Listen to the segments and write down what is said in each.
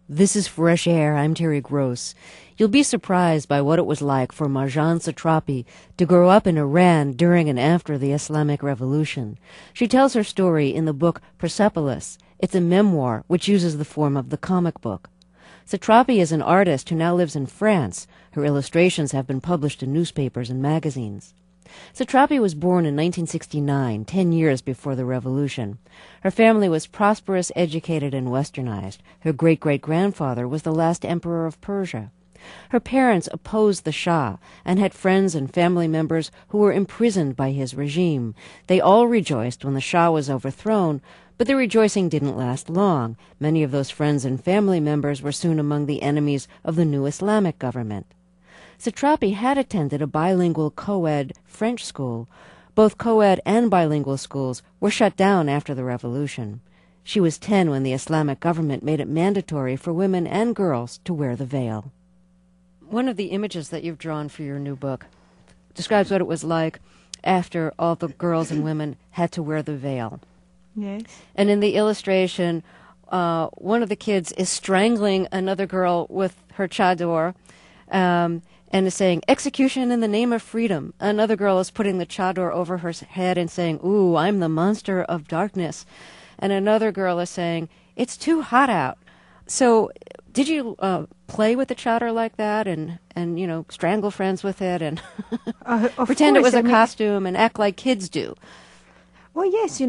This is Fresh Air. I'm Terry Gross. You'll be surprised by what it was like for Marjane Satrapi to grow up in Iran during and after the Islamic Revolution. She tells her story in the book Persepolis. It's a memoir which uses the form of the comic book. Satrapi is an artist who now lives in France. Her illustrations have been published in newspapers and magazines. Satrapi was born in 1969, 10 years before the revolution. Her family was prosperous, educated, and westernized. Her great-great-grandfather was the last emperor of Persia. Her parents opposed the Shah and had friends and family members who were imprisoned by his regime. They all rejoiced when the Shah was overthrown, but the rejoicing didn't last long. Many of those friends and family members were soon among the enemies of the new Islamic government. Satrapi had attended a bilingual co-ed French school. Both co-ed and bilingual schools were shut down after the revolution. She was 10 when the Islamic government made it mandatory for women and girls to wear the veil. One of the images that you've drawn for your new book describes what it was like after all the girls and women had to wear the veil. Yes. And in the illustration, one of the kids is strangling another girl with her chador, and is saying, "Execution in the name of freedom." Another girl is putting the chador over her head and saying, "Ooh, I'm the monster of darkness." And another girl is saying, "It's too hot out." So did you play with the chador like that and strangle friends with it and pretend it was a costume and act like kids do? Well, yes,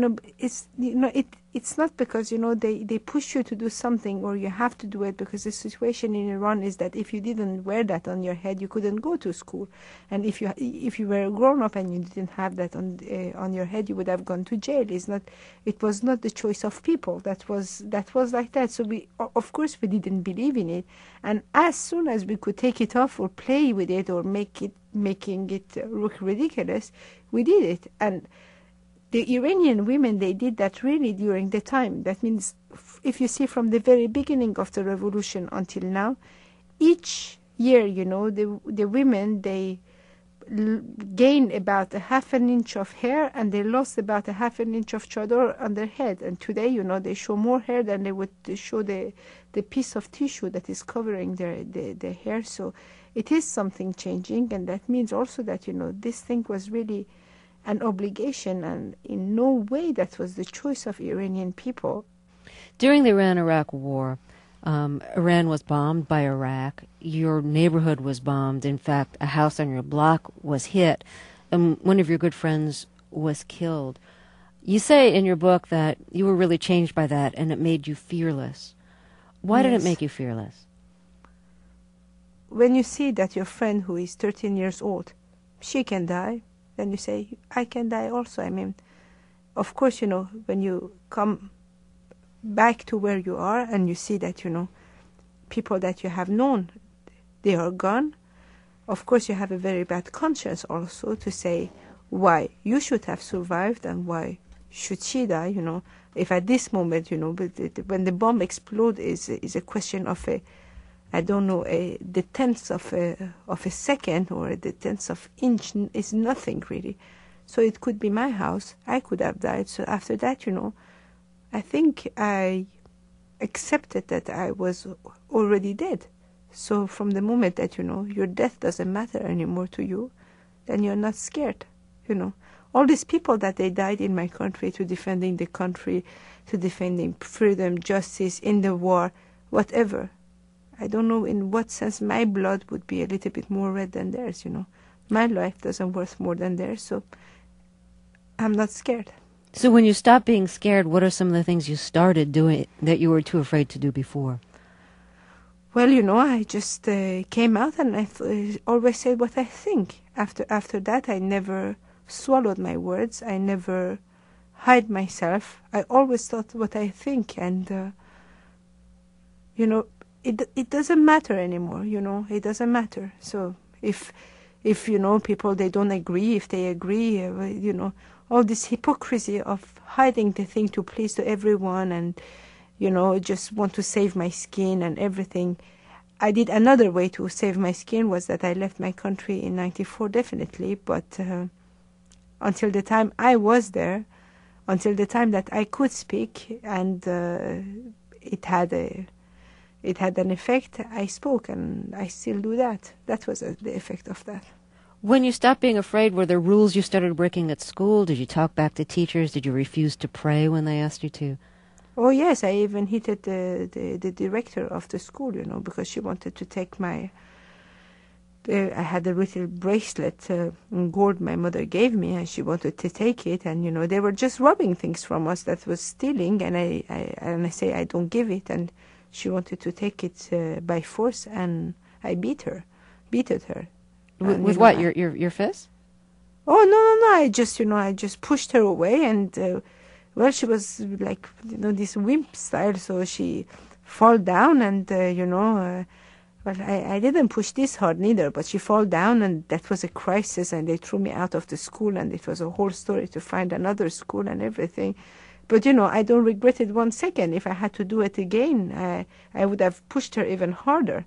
it's not because, they push you to do something or you have to do it, because the situation in Iran is that if you didn't wear that on your head, you couldn't go to school. And if you were a grown-up and you didn't have that on your head, you would have gone to jail. It was not the choice of people. That was like that. So of course we didn't believe in it. And as soon as we could take it off or play with it or making it look ridiculous, we did it. And the Iranian women, they did that really during the time. That means if you see from the very beginning of the revolution until now, each year, the women, they gain about a half an inch of hair and they lost about a half an inch of chador on their head. And today, they show more hair than they would show the piece of tissue that is covering their hair. So it is something changing, and that means also that, this thing was really an obligation, and in no way that was the choice of Iranian people. During the Iran-Iraq War, Iran was bombed by Iraq. Your neighborhood was bombed. In fact, a house on your block was hit, and one of your good friends was killed. You say in your book that you were really changed by that, and it made you fearless. Why did it make you fearless? When you see that your friend who is 13 years old, she can die, then you say, I can die also. I mean, of course, when you come back to where you are and you see that, people that you have known, they are gone, of course you have a very bad conscience also to say why you should have survived and why should she die, If at this moment, when the bomb explodes is a question of the tenth of a second or the tenth of inch is nothing really. So it could be my house. I could have died. So after that, I think I accepted that I was already dead. So from the moment that, your death doesn't matter anymore to you, then you're not scared, All these people that they died in my country to defending the country, to defending freedom, justice, in the war, whatever. I don't know in what sense my blood would be a little bit more red than theirs, My life doesn't worth more than theirs, so I'm not scared. So when you stopped being scared, what are some of the things you started doing that you were too afraid to do before? Well, I just came out and I always said what I think. After that, I never swallowed my words. I never hide myself. I always thought what I think, and, it doesn't matter anymore, it doesn't matter. So if people, they don't agree, if they agree, all this hypocrisy of hiding the thing to please to everyone and, just want to save my skin and everything. I did another way to save my skin was that I left my country in 94, definitely, but until the time I was there, until the time that I could speak, and it had it had an effect. I spoke, and I still do that. That was the effect of that. When you stopped being afraid, were there rules you started breaking at school? Did you talk back to teachers? Did you refuse to pray when they asked you to? Oh yes, I even hit the director of the school, because she wanted to take my. I had a little bracelet, gold my mother gave me, and she wanted to take it. And they were just robbing things from us that was stealing. And I say I don't give it, and she wanted to take it by force, and I beat her. With what? Your fist? Oh no! I just pushed her away, and well, she was like this wimp style, so she fall down, and well, I didn't push this hard neither, but she fall down, and that was a crisis, and they threw me out of the school, and it was a whole story to find another school and everything. But I don't regret it 1 second. If I had to do it again, I would have pushed her even harder.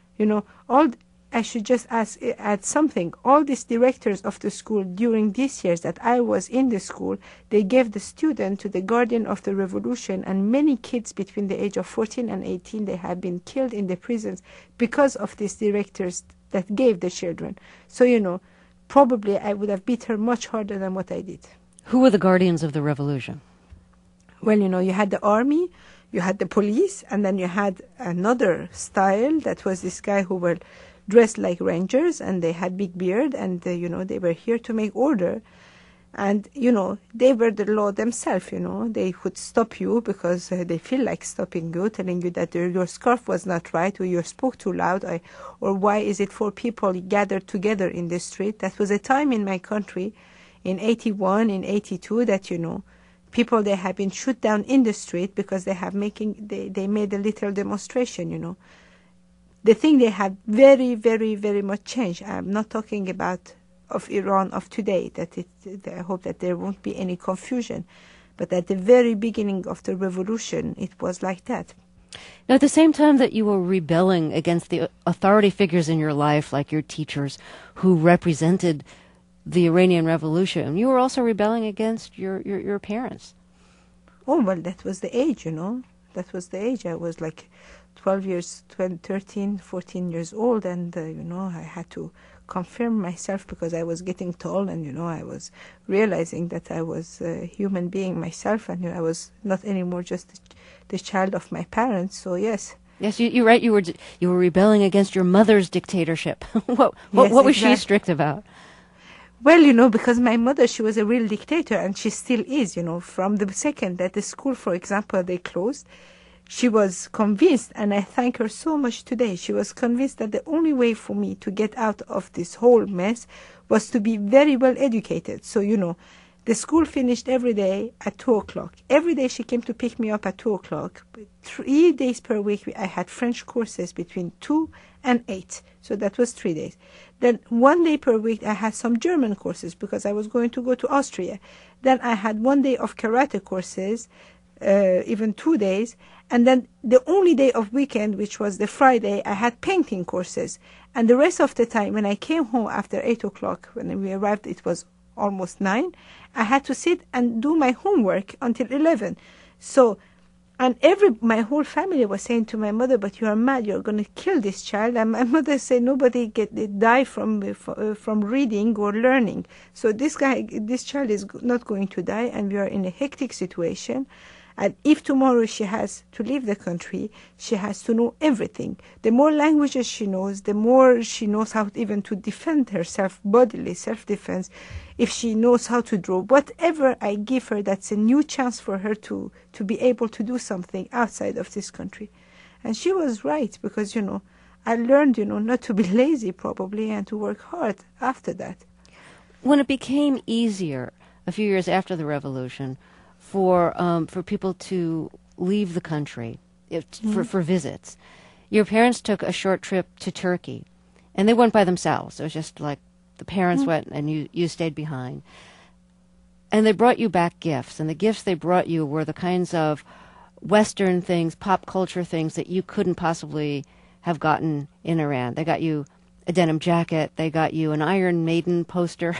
I should just add something. All these directors of the school during these years that I was in the school, they gave the student to the guardian of the revolution, and many kids between the age of 14 and 18, they have been killed in the prisons because of these directors that gave the children. So, probably I would have beat her much harder than what I did. Who were the guardians of the revolution? Well, you had the army, you had the police, and then you had another style that was this guy who were dressed like rangers, and they had big beard, and they were here to make order, and they were the law themselves. They could stop you because they feel like stopping you, telling you that your scarf was not right, or you spoke too loud, or why is it 4 people gathered together in the street. That was a time in my country, in 81, in 82, that people, they have been shot down in the street because they made a little demonstration. The thing, they have very, very, very much changed. I'm not talking about of Iran of today, I hope that there won't be any confusion. But at the very beginning of the revolution, it was like that. Now, at the same time that you were rebelling against the authority figures in your life, like your teachers, who represented the Iranian Revolution, you were also rebelling against your parents. Oh, well, that was the age, That was the age. I was like 12 years, 13, 14 years old, and, I had to confirm myself because I was getting tall, and, I was realizing that I was a human being myself, and I was not anymore just the child of my parents, so yes. Yes, you're right. You were rebelling against your mother's dictatorship. What was she strict about? Well, because my mother, she was a real dictator, and she still is, from the second that the school, for example, they closed. She was convinced, and I thank her so much today, she was convinced that the only way for me to get out of this whole mess was to be very well educated. So, the school finished every day at 2 o'clock. Every day she came to pick me up at 2 o'clock. 3 days per week, I had French courses between 2 and 8. So that was 3 days. Then 1 day per week, I had some German courses because I was going to go to Austria. Then I had 1 day of karate courses, even 2 days. And then the only day of weekend, which was the Friday, I had painting courses. And the rest of the time, when I came home after 8 o'clock, when we arrived, it was almost 9, I had to sit and do my homework until 11. So, and my whole family was saying to my mother, but you are mad, you're going to kill this child. And my mother said, nobody die from reading or learning. So this child is not going to die, and we are in a hectic situation. And if tomorrow she has to leave the country, she has to know everything. The more languages she knows, the more she knows how even to defend herself, bodily self-defense. If she knows how to draw, whatever I give her, that's a new chance for her to be able to do something outside of this country. And she was right, because, I learned, not to be lazy probably, and to work hard after that. When it became easier, a few years after the revolution, for people to leave the country for visits, your parents took a short trip to Turkey, and they went by themselves. It was just like the parents went and you stayed behind. And they brought you back gifts, and the gifts they brought you were the kinds of Western things, pop culture things that you couldn't possibly have gotten in Iran. They got you a denim jacket. They got you an Iron Maiden poster.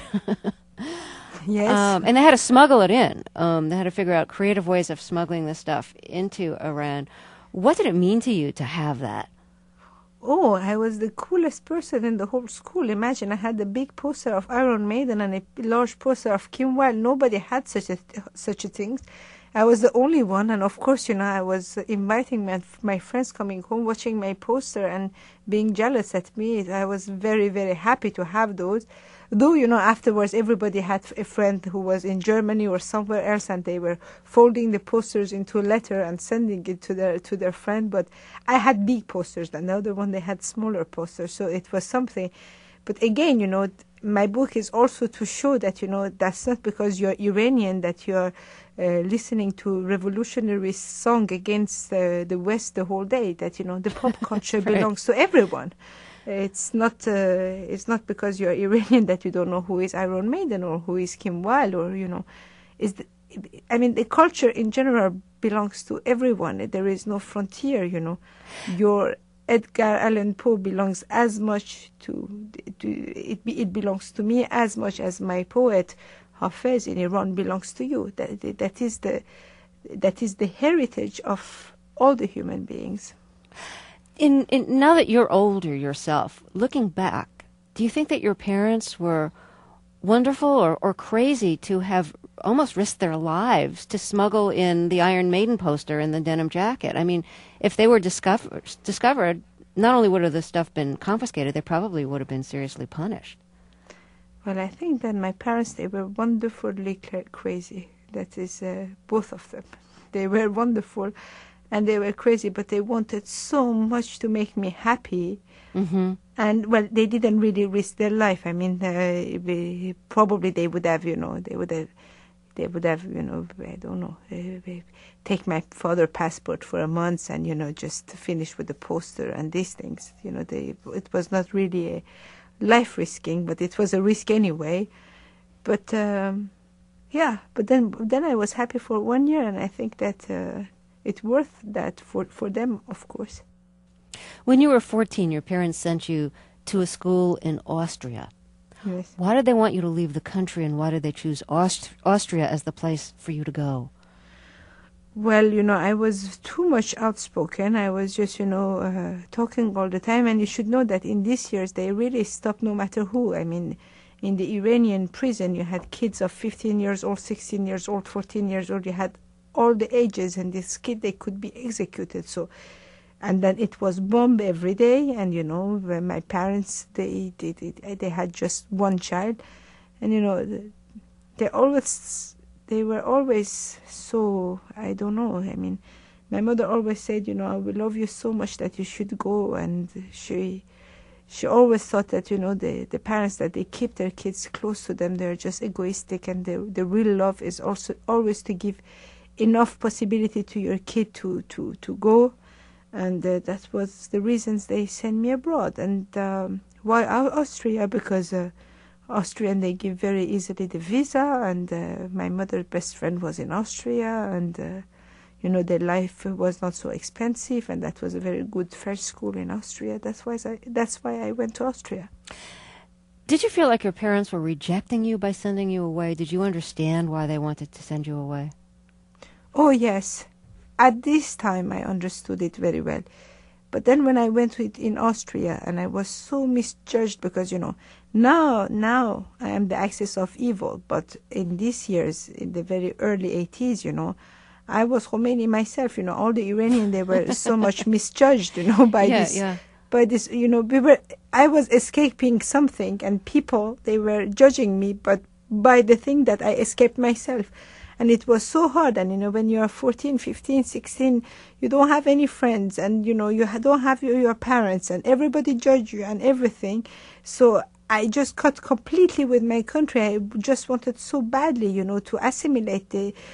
Yes. And they had to smuggle it in. They had to figure out creative ways of smuggling this stuff into Iran. What did it mean to you to have that? Oh, I was the coolest person in the whole school. Imagine, I had a big poster of Iron Maiden and a large poster of Kim Wilde. Nobody had such a thing. I was the only one, and of course, I was inviting my friends coming home, watching my poster and being jealous at me. I was very, very happy to have those. Though, afterwards everybody had a friend who was in Germany or somewhere else, and they were folding the posters into a letter and sending it to their friend. But I had big posters, and the other one, they had smaller posters. So it was something. But again, my book is also to show that, that's not because you're Iranian that you're listening to revolutionary song against the West the whole day, that, the pop culture Right. belongs to everyone. It's not because you're Iranian that you don't know who is Iron Maiden or who is Kim Wilde, or, the culture in general belongs to everyone. There is no frontier, Your Edgar Allan Poe belongs as much it belongs to me as much as my poet Hafez in Iran belongs to you. That is the heritage of all the human beings. Now that you're older yourself, looking back, do you think that your parents were wonderful or crazy to have almost risked their lives to smuggle in the Iron Maiden poster and the denim jacket? I mean, if they were discovered, not only would have the stuff been confiscated, they probably would have been seriously punished. Well, I think that my parents, they were wonderfully crazy. That is, both of them. They were wonderful. And they were crazy, but they wanted so much to make me happy. Mm-hmm. And, well, they didn't really risk their life. I mean, probably they would have, I don't know, take my father's passport for a month and, just finish with the poster and these things. It was not really a life risking, but it was a risk anyway. But, but then I was happy for 1 year, and I think that it's worth that for them, of course. When you were 14, your parents sent you to a school in Austria. Yes. Why did they want you to leave the country, and why did they choose Austria as the place for you to go? Well, I was too much outspoken. I was just, talking all the time. And you should know that in these years, they really stopped no matter who. I mean, in the Iranian prison, you had kids of 15 years old, 16 years old, 14 years old. You had all the ages, and this kid, they could be executed. So, and then it was bombed every day. And, when my parents, they had just one child. And, they were always so, I don't know, I mean, my mother always said, I will love you so much that you should go. And she always thought that, the parents, that they keep their kids close to them, they're just egoistic. And the real love is also always to give enough possibility to your kid to go. And that was the reasons they sent me abroad. And why Austria? Because Austrian, they give very easily the visa, and my mother's best friend was in Austria, and their life was not so expensive, and that was a very good French school in Austria. That's why I went to Austria. Did you feel like your parents were rejecting you by sending you away? Did you understand why they wanted to send you away? Oh, yes. At this time, I understood it very well. But then when I went to it in Austria, and I was so misjudged because, now I am the axis of evil. But in these years, in the very early 80s, I was Khomeini myself. All the Iranians, they were so much misjudged, by this. Yeah. By this, I was escaping something, and people, they were judging me, but by the thing that I escaped myself. And it was so hard. And, when you are 14, 15, 16, you don't have any friends. And, you don't have your parents. And everybody judge you and everything. So I just cut completely with my country. I just wanted so badly, to assimilate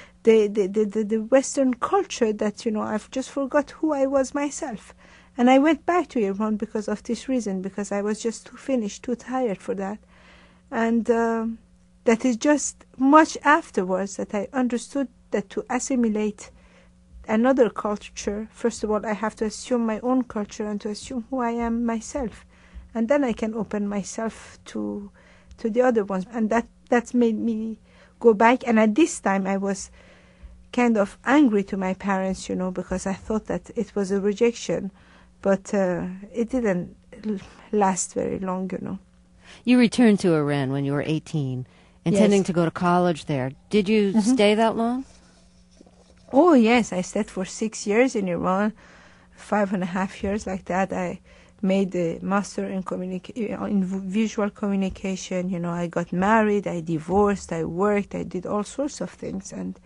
the Western culture that, I've just forgot who I was myself. And I went back to Iran because of this reason, because I was just too finished, too tired for that. And that is just much afterwards that I understood that to assimilate another culture, first of all, I have to assume my own culture and to assume who I am myself. And then I can open myself to the other ones. And that's made me go back. And at this time, I was kind of angry to my parents, because I thought that it was a rejection, but it didn't last very long. You returned to Iran when you were 18, intending Yes. to go to college there. Did you stay that long? Oh, yes, I stayed for 6 years in Iran, 5.5 years like that. I made a master in visual communication. I got married, I divorced, I worked, I did all sorts of things, and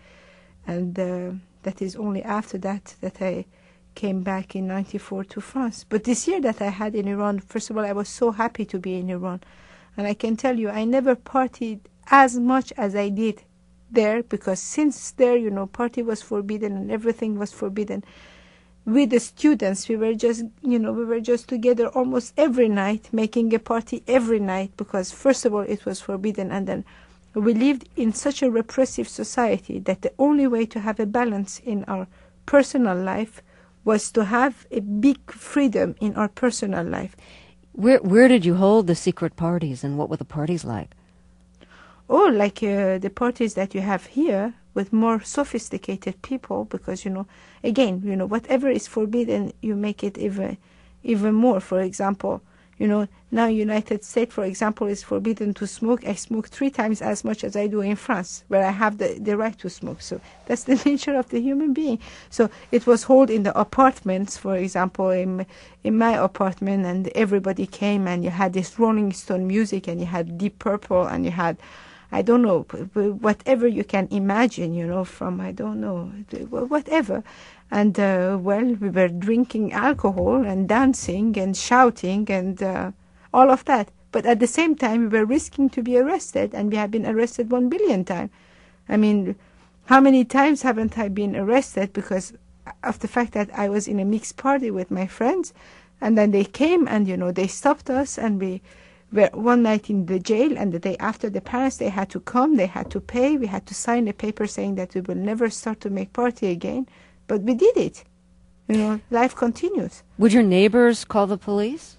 that is only after that I came back in '94 to France. But this year that I had in Iran, first of all, I was so happy to be in Iran, and I can tell you, I never partied as much as I did there, because since there, party was forbidden and everything was forbidden. With the students, we were just together almost every night, making a party every night, because first of all it was forbidden, and then we lived in such a repressive society that the only way to have a balance in our personal life was to have a big freedom in our personal life. Where did you hold the secret parties, and what were the parties like? Oh, like the parties that you have here, with more sophisticated people, because, again, whatever is forbidden, you make it even more. For example, now United States, for example, is forbidden to smoke. I smoke 3 times as much as I do in France, where I have the right to smoke. So that's the nature of the human being. So it was held in the apartments, for example, in my apartment, and everybody came, and you had this Rolling Stone music, and you had Deep Purple, and you had, I don't know, whatever you can imagine, from, I don't know, whatever. And, we were drinking alcohol and dancing and shouting and all of that. But at the same time, we were risking to be arrested, and we have been arrested 1 billion times. I mean, how many times haven't I been arrested because of the fact that I was in a mixed party with my friends, and then they came and, they stopped us, and we were one night in the jail, and the day after, the parents, they had to come, they had to pay, we had to sign a paper saying that we will never start to make party again. But we did it. Life continues. Would your neighbors call the police?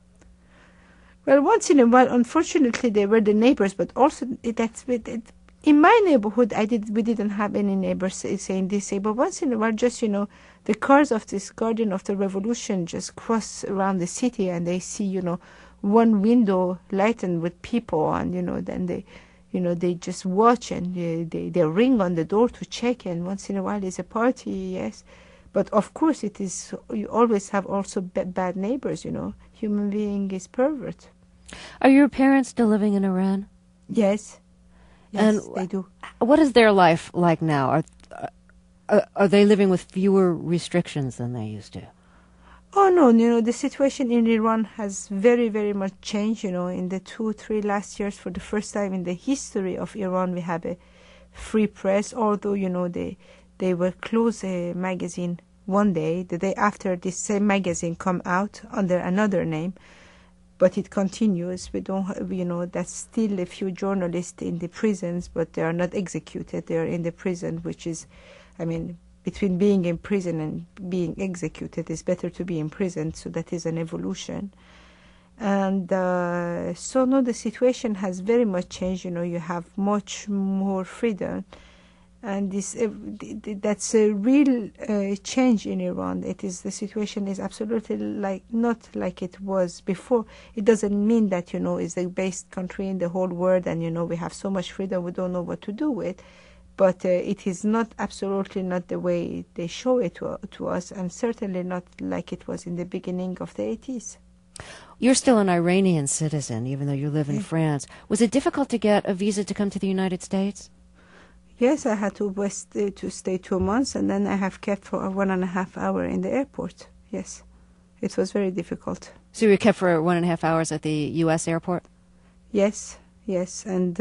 Well, once in a while, unfortunately, they were the neighbors, but also in my neighborhood, we didn't have any neighbors saying this. But once in a while, just, the cars of this Guardian of the Revolution just cross around the city, and they see, one window lightened with people, and, then they just watch, and they ring on the door to check, and once in a while there's a party, yes. But of course you always have also bad neighbors, Human being is pervert. Are your parents still living in Iran? Yes. Yes, And they do. What is their life like now? Are they living with fewer restrictions than they used to? Oh, no, the situation in Iran has very, very much changed, in the 2-3 last years. For the first time in the history of Iran, we have a free press, although, they will close a magazine one day, the day after this same magazine come out under another name, but it continues. We don't, that's still a few journalists in the prisons, but they are not executed. They are in the prison, which is, between being in prison and being executed, it's better to be in prison, so that is an evolution. And so, no, the situation has very much changed. You have much more freedom, and that's a real change in Iran. The situation is absolutely not like it was before. It doesn't mean that, it's the best country in the whole world, and, we have so much freedom, we don't know what to do with. But it is absolutely not the way they show it to us, and certainly not like it was in the beginning of the 80s. You're still an Iranian citizen, even though you live in France. Was it difficult to get a visa to come to the United States? Yes, I had to stay 2 months, and then I have kept for 1.5 hours in the airport. Yes, it was very difficult. So you were kept for 1.5 hours at the U.S. airport? Yes, and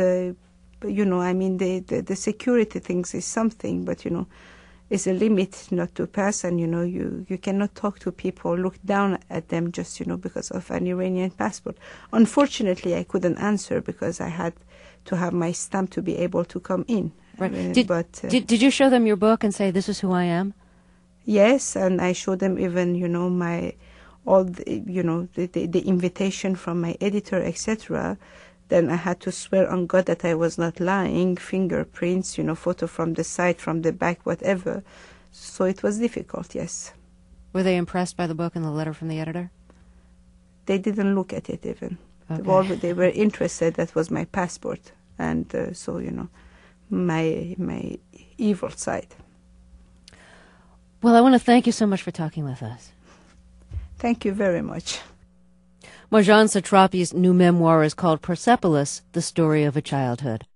the security things is something, but, it's a limit not to pass, and, you cannot talk to people, look down at them just, because of an Iranian passport. Unfortunately, I couldn't answer because I had to have my stamp to be able to come in. Right. Did you show them your book and say, this is who I am? Yes, and I showed them even, the invitation from my editor, etc., Then I had to swear on God that I was not lying, fingerprints, photo from the side, from the back, whatever. So it was difficult, yes. Were they impressed by the book and the letter from the editor? They didn't look at it even. Okay. They were interested. That was my passport. And so, my evil side. Well, I want to thank you so much for talking with us. Thank you very much. Marjane Satrapi's new memoir is called Persepolis, The Story of a Childhood.